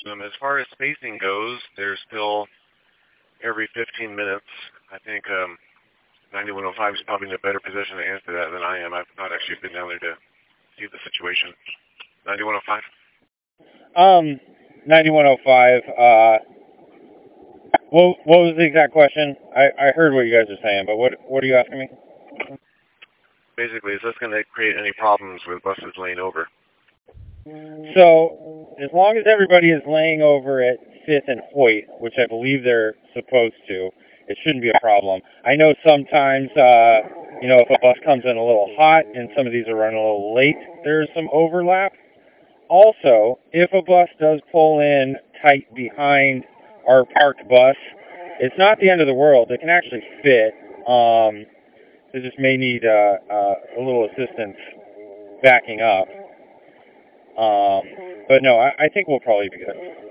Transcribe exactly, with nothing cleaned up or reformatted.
Um, as far as spacing goes, there's still every fifteen minutes. I think um, ninety-one oh five is probably in a better position to answer that than I am. I've not actually been down there to see the situation. ninety-one oh five? Um, ninety-one oh five, uh, what, what was the exact question? I, I heard what you guys are saying, but what, what are you asking me? Basically, is this going to create any problems with buses laying over? So, as long as everybody is laying over at fifth and Hoyt, which I believe they're supposed to, it shouldn't be a problem. I know sometimes, uh, you know, if a bus comes in a little hot and some of these are running a little late, there's some overlap. Also, if a bus does pull in tight behind our parked bus, it's not the end of the world. It can actually fit. Um, they just may need uh, uh, a little assistance backing up. Um, but no, I, I think we'll probably be good.